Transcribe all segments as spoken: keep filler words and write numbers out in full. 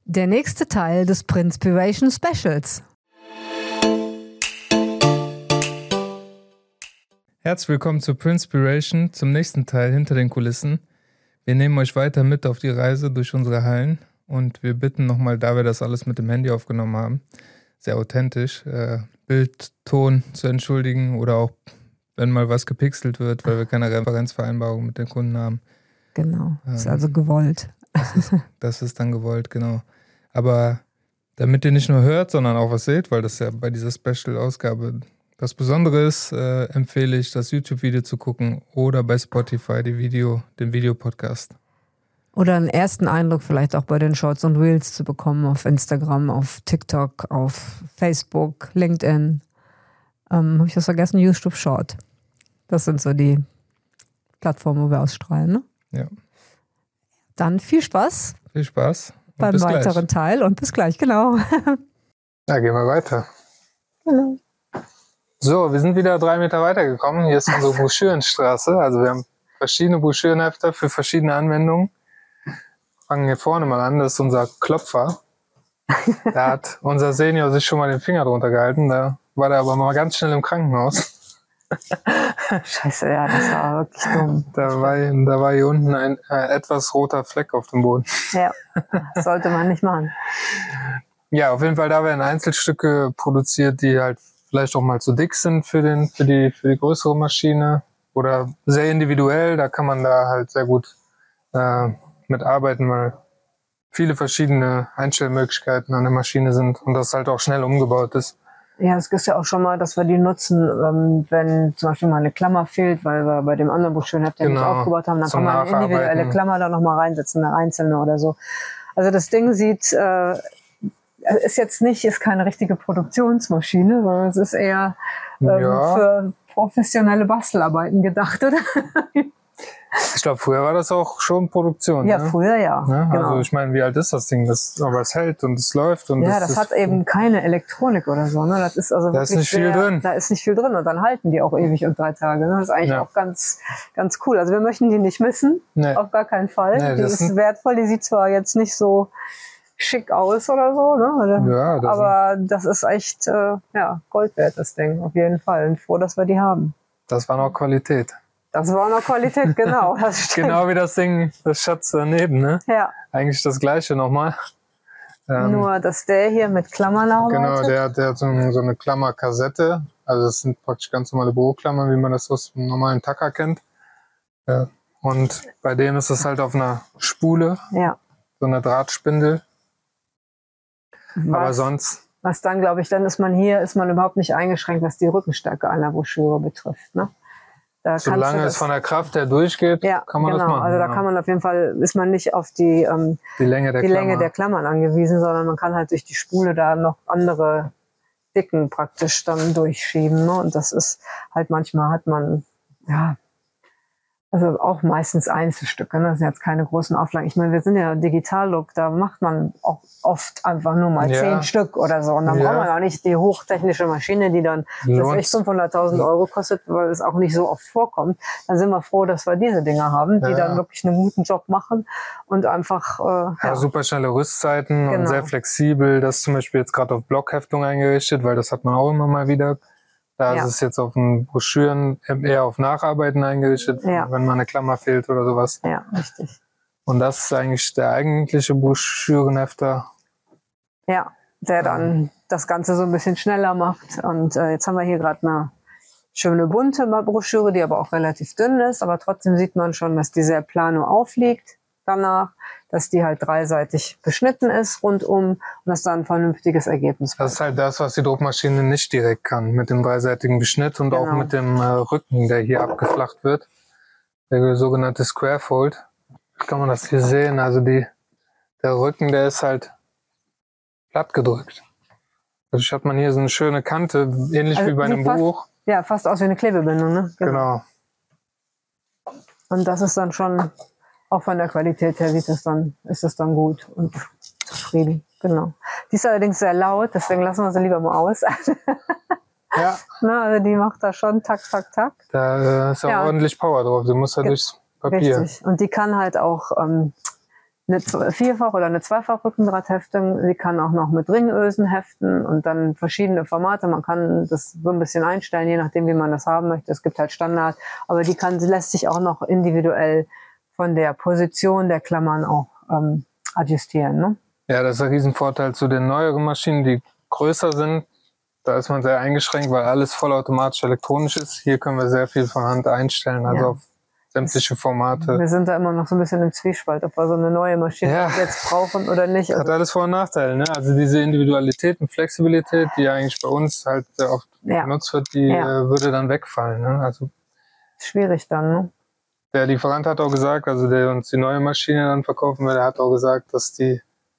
Der nächste Teil des Printspiration Specials. Herzlich willkommen zu Printspiration, zum nächsten Teil hinter den Kulissen. Wir nehmen euch weiter mit auf die Reise durch unsere Hallen und wir bitten nochmal, da wir das alles mit dem Handy aufgenommen haben, sehr authentisch, äh, Bild, Ton zu entschuldigen oder auch, wenn mal was gepixelt wird, weil wir keine Referenzvereinbarung mit den Kunden haben. Genau, ist ähm, also gewollt. Das ist, das ist dann gewollt, genau. Aber damit ihr nicht nur hört, sondern auch was seht, weil das ja bei dieser Special-Ausgabe was Besonderes, äh, empfehle ich, das YouTube-Video zu gucken oder bei Spotify die Video, den Videopodcast. Oder einen ersten Eindruck vielleicht auch bei den Shorts und Reels zu bekommen auf Instagram, auf TikTok, auf Facebook, LinkedIn. Ähm, Habe ich das vergessen? YouTube Short. Das sind so die Plattformen, wo wir ausstrahlen, ne? Ja. Dann viel Spaß. Viel Spaß. Und beim bis weiteren gleich. Teil und bis gleich, genau. Ja, gehen wir weiter. Genau. So, wir sind wieder drei Meter weitergekommen. Hier ist unsere Broschürenstraße. Also wir haben verschiedene Broschürenhefter für verschiedene Anwendungen. Fangen hier vorne mal an, das ist unser Klopfer. Da hat unser Senior sich schon mal den Finger drunter gehalten. Da war der aber mal ganz schnell im Krankenhaus. Scheiße, ja, das war wirklich dumm. Da war, da war hier unten ein äh, etwas roter Fleck auf dem Boden. Ja, das sollte man nicht machen. Ja, auf jeden Fall, da werden Einzelstücke produziert, die halt vielleicht auch mal zu dick sind für den, für die, für die größere Maschine oder sehr individuell. Da kann man da halt sehr gut äh, mitarbeiten, weil viele verschiedene Einstellmöglichkeiten an der Maschine sind und das halt auch schnell umgebaut ist. Ja, es ist ja auch schon mal, dass wir die nutzen, ähm, wenn zum Beispiel mal eine Klammer fehlt, weil wir bei dem anderen Broschürenheft ja Genau, nicht aufgebaut haben, dann zum kann man eine individuelle Nacharbeiten. Klammer da nochmal reinsetzen, eine einzelne oder so. Also das Ding sieht, äh, ist jetzt nicht, ist keine richtige Produktionsmaschine, sondern es ist eher ähm, Ja. für professionelle Bastelarbeiten gedacht, oder? Ich glaube, früher war das auch schon Produktion. Ja, ne? früher ja. Ne? Genau. Also ich meine, wie alt ist das Ding? Das, aber es hält und es läuft. Und Ja, das, das ist, hat eben keine Elektronik oder so. Ne? Das ist also Da ist wirklich nicht viel sehr, drin. Da ist nicht viel drin und dann halten die auch ewig und drei Tage. Ne? Das ist eigentlich Ja. auch ganz, ganz cool. Also wir möchten die nicht missen, Nee. auf gar keinen Fall. Nee, die das ist sind- wertvoll, die sieht zwar jetzt nicht so schick aus oder so, ne? Oder, Ja, das aber das ist echt äh, ja, Gold wert, das Ding, auf jeden Fall. Und froh, dass wir die haben. Das war noch Qualität. Das war noch Qualität, genau. Das stimmt. Genau wie das Ding, das Schatz daneben, ne? Ja, Eigentlich das gleiche nochmal. Ähm, nur dass der hier mit Klammern arbeitet. Genau, der, der hat so, so eine Klammerkassette. Also das sind praktisch ganz normale Büroklammern, wie man das aus dem normalen Tacker kennt. Ja. Und bei dem ist es halt auf einer Spule, Ja. so eine Drahtspindel. Aber Was- sonst, Was dann, glaube ich, dann ist man hier, ist man überhaupt nicht eingeschränkt, was die Rückenstärke einer Broschüre betrifft. Ne? Da kannst du solange das, es von der Kraft her durchgeht, ja, kann man genau. das machen. Also da ja. kann man auf jeden Fall, ist man nicht auf die, ähm, die Länge der die Klammer. Länge der Klammern angewiesen, sondern man kann halt durch die Spule da noch andere Dicken praktisch dann durchschieben. Ne? Und das ist halt manchmal hat man, ja, also auch meistens Einzelstücke, ne? Das sind jetzt keine großen Auflagen. Ich meine, wir sind ja Digital-Look, da macht man auch oft einfach nur mal Ja. zehn Stück oder so. Und dann Ja. braucht man auch nicht die hochtechnische Maschine, die dann Lohnt's. echt fünfhunderttausend Euro kostet, weil es auch nicht so oft vorkommt. Dann sind wir froh, dass wir diese Dinger haben, die Ja. dann wirklich einen guten Job machen und einfach, äh, Ja, ja, super schnelle Rüstzeiten und Genau. sehr flexibel. Das ist zum Beispiel jetzt gerade auf Blockheftung eingerichtet, weil das hat man auch immer mal wieder. Da Ja. ist es jetzt auf den Broschüren eher auf Nacharbeiten eingerichtet, Ja. wenn mal eine Klammer fehlt oder sowas. ja, richtig. Und das ist eigentlich der eigentliche Broschürenhefter. Ja, der dann das Ganze so ein bisschen schneller macht. Und äh, jetzt haben wir hier gerade eine schöne bunte Broschüre, die aber auch relativ dünn ist. Aber trotzdem sieht man schon, dass die sehr plano aufliegt danach, dass die halt dreiseitig beschnitten ist rundum und dass da ein vernünftiges Ergebnis Das ist halt das, was die Druckmaschine nicht direkt kann, mit dem dreiseitigen Beschnitt und auch Genau. mit dem äh, Rücken, der hier abgeflacht wird. Der sogenannte Square Fold. Kann man das hier sehen? Also die, der Rücken, der ist halt platt gedrückt. Dadurch hat man hier so eine schöne Kante, ähnlich Also wie bei sieht einem fast- Buch. Ja, fast aus wie eine Klebebindung, ne? Genau. Und das ist dann schon, auch von der Qualität her sieht es dann, ist es dann gut und zufrieden. Genau. Die ist allerdings sehr laut, deswegen lassen wir sie lieber mal aus. Ja, Na, also die macht da schon tak, tak, tak. da äh, ist auch Ja. ordentlich Power drauf. Du musst ja Ge- durchs Papier. Richtig. Und die kann halt auch ähm, eine Vierfach- oder eine Zweifach-Rückendrahtheftung. Sie kann auch noch mit Ringösen heften und dann verschiedene Formate. Man kann das so ein bisschen einstellen, je nachdem, wie man das haben möchte. Es gibt halt Standard, aber die kann, sie lässt sich auch noch individuell von der Position der Klammern auch ähm, adjustieren. Ne? Ja, das ist ein Riesenvorteil zu den neueren Maschinen, die größer sind. Da ist man sehr eingeschränkt, weil alles vollautomatisch elektronisch ist. Hier können wir sehr viel von Hand einstellen, also ja. auf sämtliche Formate. Wir sind da immer noch so ein bisschen im Zwiespalt, ob wir so eine neue Maschine ja. jetzt brauchen oder nicht. Also hat alles Vor- und Nachteile, ne? Also diese Individualität und Flexibilität, die eigentlich bei uns halt sehr oft ja. benutzt wird, die ja. äh, würde dann wegfallen. Ne? Also schwierig dann, ne? Der Lieferant hat auch gesagt, also der uns die neue Maschine dann verkaufen will, der hat auch gesagt, dass die,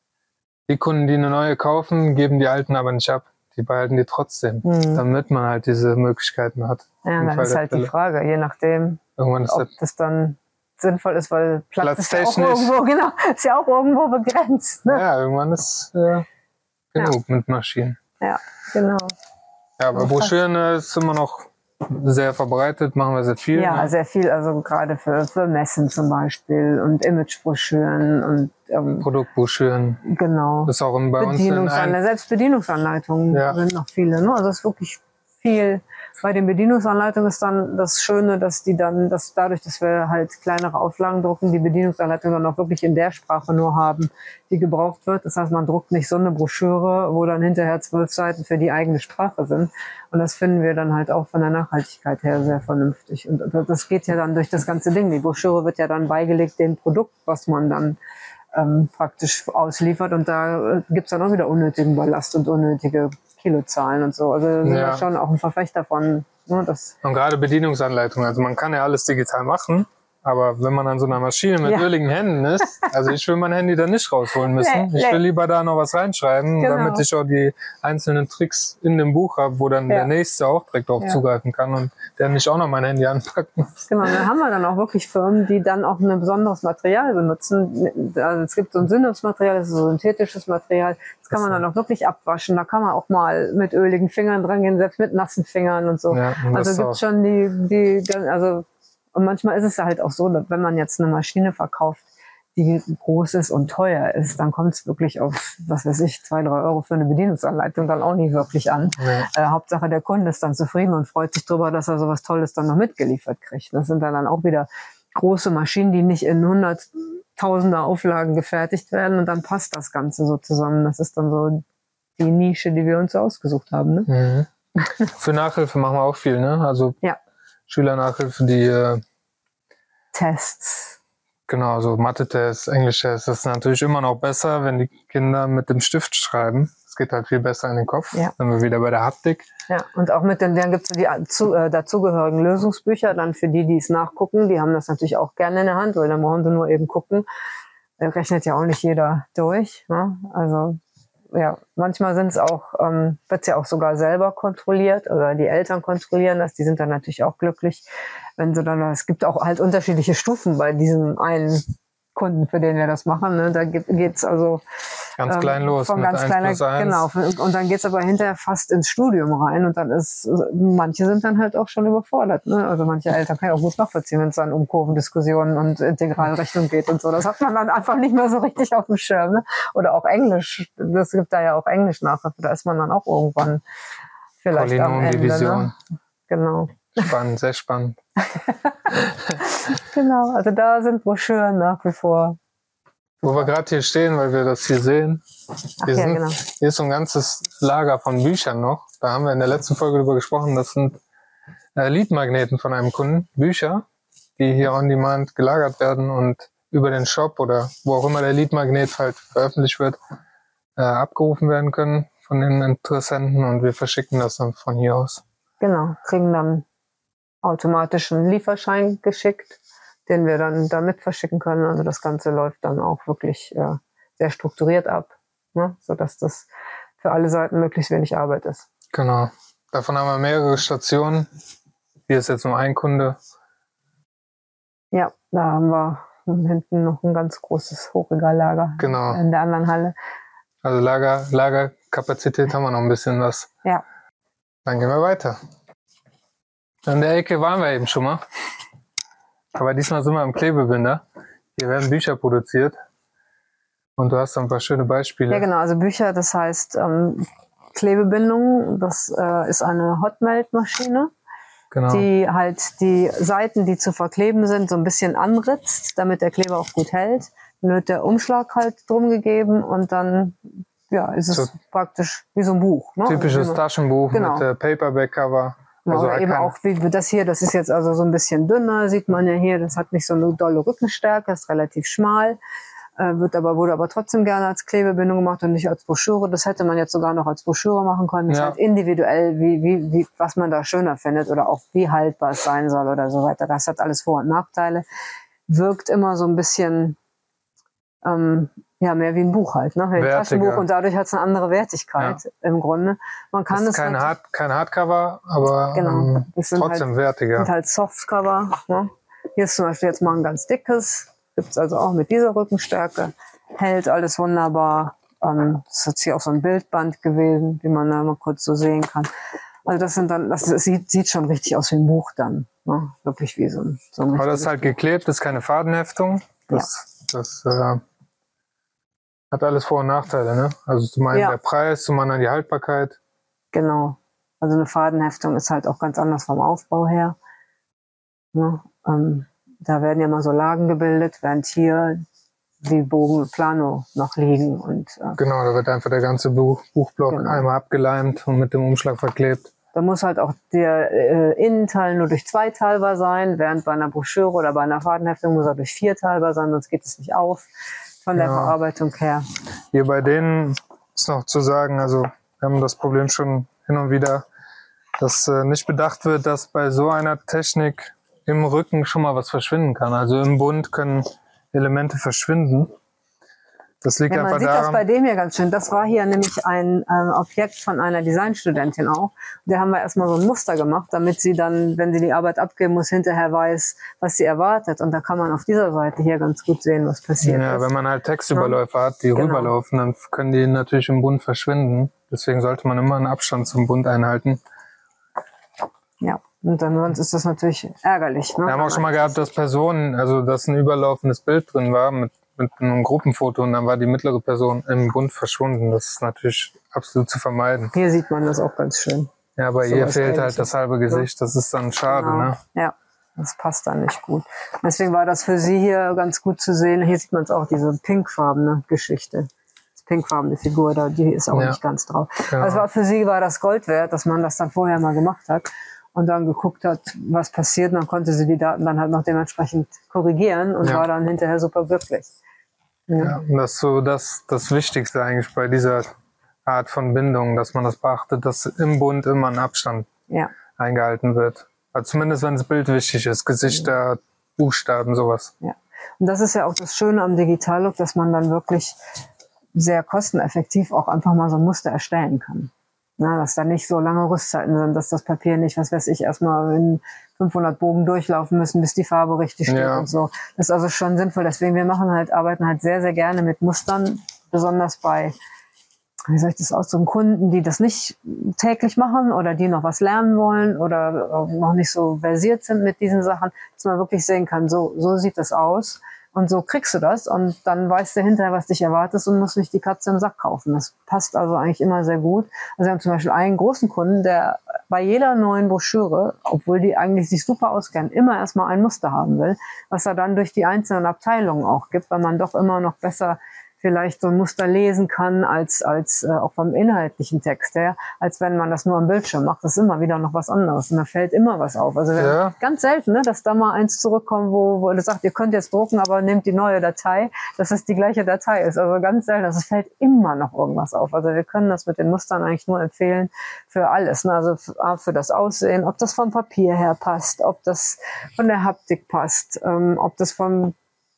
die Kunden, die eine neue kaufen, geben die alten aber nicht ab. Die behalten die trotzdem, mhm. damit man halt diese Möglichkeiten hat. Ja, dann ist halt Fälle. die Frage, je nachdem, ist ob das dann sinnvoll ist, weil Platz ist ja auch irgendwo, genau, ist ja auch irgendwo begrenzt. Ne? Ja, irgendwann ist äh, genug ja. mit Maschinen. Ja, genau. Ja, aber Broschüren äh, ist immer noch sehr verbreitet, machen wir sehr viel. Ja, ne? sehr viel, also gerade für, für Messen zum Beispiel und Imagebroschüren und ähm, Produktbroschüren. Genau. Das ist auch bei uns Bedienungsanleitungen, selbst Bedienungsanleitungen ja. sind noch viele. Ne? Also es ist wirklich viel. Bei den Bedienungsanleitungen ist dann das Schöne, dass die dann, dass dadurch, dass wir halt kleinere Auflagen drucken, die Bedienungsanleitungen dann auch wirklich in der Sprache nur haben, die gebraucht wird. Das heißt, man druckt nicht so eine Broschüre, wo dann hinterher zwölf Seiten für die eigene Sprache sind. Und das finden wir dann halt auch von der Nachhaltigkeit her sehr vernünftig. Und das geht ja dann durch das ganze Ding. Die Broschüre wird ja dann beigelegt dem Produkt, was man dann ähm, praktisch ausliefert. Und da gibt's dann auch wieder unnötigen Ballast und unnötige Kilozahlen und so. Also sind ja. wir schon auch ein Verfechter von. Ne, das und gerade Bedienungsanleitungen. Also man kann ja alles digital machen, aber wenn man an so einer Maschine mit ja. öligen Händen ist, also ich will mein Handy da nicht rausholen müssen. Nee, ich will nee. lieber da noch was reinschreiben, genau. damit ich auch die einzelnen Tricks in dem Buch habe, wo dann ja. der Nächste auch direkt drauf ja. zugreifen kann und der nicht auch noch mein Handy anpackt muss. Genau, dann haben wir dann auch wirklich Firmen, die dann auch ein besonderes Material benutzen. Also es gibt so ein Synapsmaterial, das ist so ein synthetisches Material. Das kann man dann auch wirklich abwaschen. Da kann man auch mal mit öligen Fingern dran gehen, selbst mit nassen Fingern und so. Ja, und also gibt schon die, die, also und manchmal ist es halt auch so, dass wenn man jetzt eine Maschine verkauft, die groß ist und teuer ist, dann kommt es wirklich auf, was weiß ich, zwei, drei Euro für eine Bedienungsanleitung dann auch nicht wirklich an. Ja. Äh, Hauptsache der Kunde ist dann zufrieden und freut sich drüber, dass er sowas Tolles dann noch mitgeliefert kriegt. Das sind dann, dann auch wieder große Maschinen, die nicht in hunderttausender Auflagen gefertigt werden und dann passt das Ganze so zusammen. Das ist dann so die Nische, die wir uns so ausgesucht haben. Ne? Mhm. Für Nachhilfe machen wir auch viel, ne? Also ja. Schülernachhilfe, die äh, Tests. Genau, so Mathe-Tests, Englisch-Tests. Das ist natürlich immer noch besser, wenn die Kinder mit dem Stift schreiben. Es geht halt viel besser in den Kopf. Ja. Dann sind wir wieder bei der Haptik. Ja, und auch mit den, dann gibt es die zu, äh, dazugehörigen Lösungsbücher, dann für die, die es nachgucken. Die haben das natürlich auch gerne in der Hand, weil dann brauchen sie nur eben gucken. Da rechnet ja auch nicht jeder durch. Ne? Also ja, manchmal sind es auch, ähm, wird es ja auch sogar selber kontrolliert oder die Eltern kontrollieren das, die sind dann natürlich auch glücklich, wenn sie dann, es gibt auch halt unterschiedliche Stufen bei diesem einen Kunden, für den wir das machen, ne? Da geht es also ganz ähm, klein los, von mit ganz kleiner, genau, und dann geht es aber hinterher fast ins Studium rein und dann ist, manche sind dann halt auch schon überfordert, ne? Also manche Eltern kann ich auch gut nachvollziehen, wenn es dann um Kurvendiskussionen und Integralrechnung geht und so, das hat man dann einfach nicht mehr so richtig auf dem Schirm, ne? Oder auch Englisch, das gibt da ja auch Englisch Nachhilfe, da ist man dann auch irgendwann vielleicht Polynom, am Ende, Division. Ne? Genau. Spannend, sehr spannend. Genau, also da sind Broschüren nach wie vor. Wo wir gerade hier stehen, weil wir das hier sehen, Ach, hier, ja, sind, genau. hier ist so ein ganzes Lager von Büchern noch. Da haben wir in der letzten Folge drüber gesprochen, das sind äh, Leadmagneten von einem Kunden, Bücher, die hier on demand gelagert werden und über den Shop oder wo auch immer der Leadmagnet halt veröffentlicht wird, äh, abgerufen werden können von den Interessenten und wir verschicken das dann von hier aus. Genau, kriegen dann automatisch einen Lieferschein geschickt, den wir dann damit verschicken können. Also das Ganze läuft dann auch wirklich äh, sehr strukturiert ab, ne? Sodass das für alle Seiten möglichst wenig Arbeit ist. Genau. Davon haben wir mehrere Stationen. Hier ist jetzt nur ein Kunde. Ja, da haben wir hinten noch ein ganz großes Hochregallager genau. in der anderen Halle. Also Lager, Lagerkapazität haben wir noch ein bisschen was. Ja. Dann gehen wir weiter. An der Ecke waren wir eben schon mal. Aber diesmal sind wir am Klebebinder. Hier werden Bücher produziert. Und du hast da ein paar schöne Beispiele. Ja, genau. Also Bücher, das heißt ähm, Klebebindung, das äh, ist eine Hot-Melt-Maschine, genau. die halt die Seiten, die zu verkleben sind, so ein bisschen anritzt, damit der Kleber auch gut hält. Dann wird der Umschlag halt drum gegeben und dann ja, ist es so praktisch wie so ein Buch. Ne? Typisches also, Taschenbuch genau. mit äh, Paperback-Cover. Genau, also eben auch wie das hier, das ist jetzt also so ein bisschen dünner, sieht man ja hier, das hat nicht so eine dolle Rückenstärke, ist relativ schmal. Äh, wird aber, wurde aber trotzdem gerne als Klebebindung gemacht und nicht als Broschüre. Das hätte man jetzt sogar noch als Broschüre machen können. Das ja. ist halt individuell, wie, wie, wie, was man da schöner findet oder auch wie haltbar es sein soll oder so weiter. Das hat alles Vor- und Nachteile. Wirkt immer so ein bisschen, ähm, ja, mehr wie ein Buch halt, ne? Wie ein Taschenbuch und dadurch hat es eine andere Wertigkeit ja. im Grunde. Man kann das ist es kein, Hard, kein Hardcover, aber genau. ähm, trotzdem halt, wertiger. Sind halt Softcover, ne? Hier ist zum Beispiel jetzt mal ein ganz dickes. Gibt's also auch mit dieser Rückenstärke. Hält alles wunderbar. Ähm, das ist jetzt hier auch so ein Bildband gewesen, wie man da mal kurz so sehen kann. Also das sind dann, das, das sieht, sieht schon richtig aus wie ein Buch dann. Ne? Wirklich wie so ein, so ein Aber das ist halt geklebt, das ist keine Fadenheftung. Das, ja. das äh, hat alles Vor- und Nachteile, ne? Also zum einen ja. der Preis, zum anderen die Haltbarkeit. Genau. Also eine Fadenheftung ist halt auch ganz anders vom Aufbau her. Ne? Ähm, Da werden ja mal so Lagen gebildet, während hier die Bogen Plano noch liegen. Und, äh, genau, da wird einfach der ganze Buch, Buchblock genau. einmal abgeleimt und mit dem Umschlag verklebt. Da muss halt auch der äh, Innenteil nur durch zwei teilbar sein, während bei einer Broschüre oder bei einer Fadenheftung muss er durch vier teilbar sein, sonst geht es nicht auf von der ja. Verarbeitung her. Hier bei denen ist noch zu sagen, also wir haben das Problem schon hin und wieder, dass äh, nicht bedacht wird, dass bei so einer Technik im Rücken schon mal was verschwinden kann. Also im Bund können Elemente verschwinden. Das liegt ja, man einfach sieht daran. Das bei dem hier ganz schön. Das war hier nämlich ein äh, Objekt von einer Designstudentin auch. Da haben wir erstmal so ein Muster gemacht, damit sie dann, wenn sie die Arbeit abgeben muss, hinterher weiß, was sie erwartet. Und da kann man auf dieser Seite hier ganz gut sehen, was passiert ja, ist. Ja, wenn man halt Textüberläufe ja. hat, die genau. rüberlaufen, dann können die natürlich im Bund verschwinden. Deswegen sollte man immer einen Abstand zum Bund einhalten. Ja. Und dann sonst ist das natürlich ärgerlich. Ne? Wir haben auch schon mal gehabt, dass Personen, also dass ein überlaufendes Bild drin war mit, mit einem Gruppenfoto und dann war die mittlere Person im Bund verschwunden. Das ist natürlich absolut zu vermeiden. Hier sieht man das auch ganz schön. Ja, aber so hier fehlt halt das halbe Gesicht. Das ist dann schade, genau. ne? Ja, das passt dann nicht gut. Deswegen war das für sie hier ganz gut zu sehen. Hier sieht man es auch, diese pinkfarbene Geschichte. Pinkfarbene Figur, da, die ist auch ja. nicht ganz drauf. Genau. Also war, für sie war das Gold wert, dass man das dann vorher mal gemacht hat. Und dann geguckt hat, was passiert, und dann konnte sie die Daten dann halt noch dementsprechend korrigieren und ja. war dann hinterher super glücklich. Ja, ja und das ist so das, das Wichtigste eigentlich bei dieser Art von Bindung, dass man das beachtet, dass im Bund immer ein Abstand ja. eingehalten wird. Also zumindest wenn das Bild wichtig ist, Gesichter, ja. Buchstaben, sowas. Ja. Und das ist ja auch das Schöne am Digitallook, dass man dann wirklich sehr kosteneffektiv auch einfach mal so ein Muster erstellen kann. Na, dass da nicht so lange Rüstzeiten sind, dass das Papier nicht, was weiß ich, erstmal in fünfhundert Bogen durchlaufen müssen, bis die Farbe richtig steht ja. und so. Das ist also schon sinnvoll. Deswegen, wir machen halt, arbeiten halt sehr, sehr gerne mit Mustern, besonders bei, wie soll ich das ausdrücken, Kunden, die das nicht täglich machen oder die noch was lernen wollen oder noch nicht so versiert sind mit diesen Sachen, dass man wirklich sehen kann, so, so sieht das aus. Und so kriegst du das und dann weißt du hinterher, was dich erwartet und musst nicht die Katze im Sack kaufen. Das passt also eigentlich immer sehr gut. Also wir haben zum Beispiel einen großen Kunden, der bei jeder neuen Broschüre, obwohl die eigentlich sich super auskennen, immer erstmal ein Muster haben will, was er dann durch die einzelnen Abteilungen auch gibt, weil man doch immer noch besser vielleicht so ein Muster lesen kann, als, als äh, auch vom inhaltlichen Text her, als wenn man das nur am Bildschirm macht. Das ist immer wieder noch was anderes und da fällt immer was auf. Also ja. ganz selten, ne, dass da mal eins zurückkommt, wo, wo er sagt, ihr könnt jetzt drucken, aber nehmt die neue Datei, dass es die gleiche Datei ist. Also ganz selten, also es fällt immer noch irgendwas auf. Also wir können das mit den Mustern eigentlich nur empfehlen für alles. Ne? Also für, für das Aussehen, ob das vom Papier her passt, ob das von der Haptik passt, ähm, ob das vom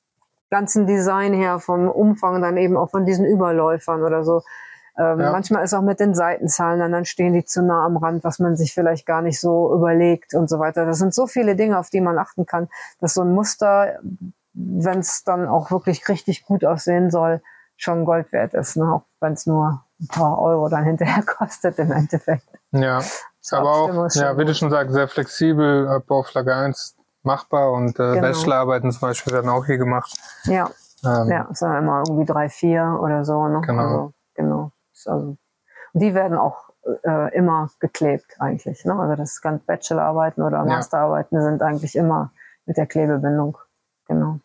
ganzen Design her, vom Umfang dann eben auch von diesen Überläufern oder so. Ähm, ja. Manchmal ist auch mit den Seitenzahlen, dann, dann stehen die zu nah am Rand, was man sich vielleicht gar nicht so überlegt und so weiter. Das sind so viele Dinge, auf die man achten kann, dass so ein Muster, wenn es dann auch wirklich richtig gut aussehen soll, schon Gold wert ist, ne? Auch wenn es nur ein paar Euro dann hinterher kostet im Endeffekt. Ja, aber auch, ja, wie du schon sagst, sehr flexibel, ab Auflage eins machbar und äh, genau. Bachelorarbeiten zum Beispiel werden auch hier gemacht. Ja. Ähm, ja, es sind immer irgendwie drei, vier oder so. Ne? Genau. Also, genau. Also, die werden auch äh, immer geklebt eigentlich. Ne? Also das ganze Bachelorarbeiten oder Masterarbeiten sind eigentlich immer mit der Klebebindung. Genau.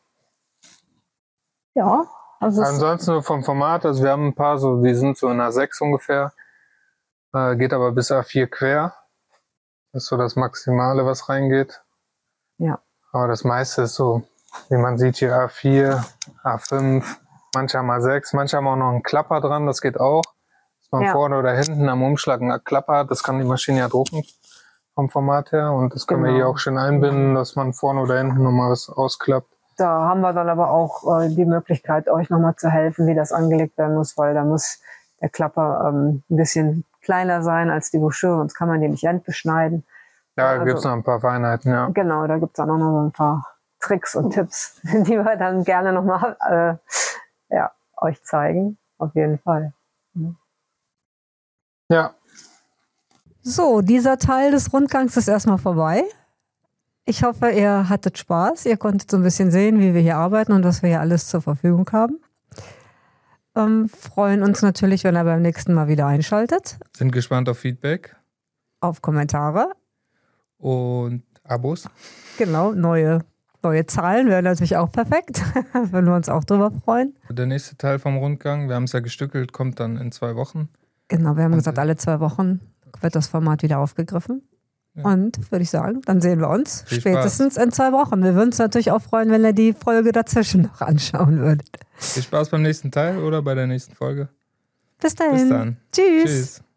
Ja. Also Ansonsten vom Format, also wir haben ein paar, so die sind so in A sechs ungefähr, äh, geht aber bis A vier quer. Das ist so das Maximale, was reingeht. Ja. Aber das meiste ist so, wie man sieht hier, A vier, A fünf, manche haben A sechs, manche haben auch noch einen Klapper dran, das geht auch. Dass man Ja. vorne oder hinten am Umschlag einen Klapper hat, das kann die Maschine ja drucken vom Format her. Und das können Genau. wir hier auch schön einbinden, dass man vorne oder hinten nochmal was ausklappt. Da haben wir dann aber auch äh, die Möglichkeit, euch nochmal zu helfen, wie das angelegt werden muss, weil da muss der Klapper ähm, ein bisschen kleiner sein als die Broschüre, sonst kann man die nicht endbeschneiden. Ja, Also, da gibt's noch ein paar Feinheiten, ja. Genau, da gibt's auch noch so ein paar Tricks und Tipps, die wir dann gerne nochmal äh, ja, euch zeigen. Auf jeden Fall. Ja. So, dieser Teil des Rundgangs ist erstmal vorbei. Ich hoffe, ihr hattet Spaß. Ihr konntet so ein bisschen sehen, wie wir hier arbeiten und was wir hier alles zur Verfügung haben. Ähm, freuen uns natürlich, wenn ihr beim nächsten Mal wieder einschaltet. Sind gespannt auf Feedback. Auf Kommentare. Und Abos. Genau, neue, neue Zahlen wären natürlich auch perfekt. Würden wir uns auch drüber freuen. Der nächste Teil vom Rundgang, wir haben es ja gestückelt, kommt dann in zwei Wochen. Genau, wir haben Und gesagt, alle zwei Wochen wird das Format wieder aufgegriffen. Ja. Und würde ich sagen, dann sehen wir uns Viel spätestens Spaß. in zwei Wochen. Wir würden uns natürlich auch freuen, wenn ihr die Folge dazwischen noch anschauen würdet. Viel Spaß beim nächsten Teil oder bei der nächsten Folge. Bis dahin. Bis dann. Tschüss. Tschüss.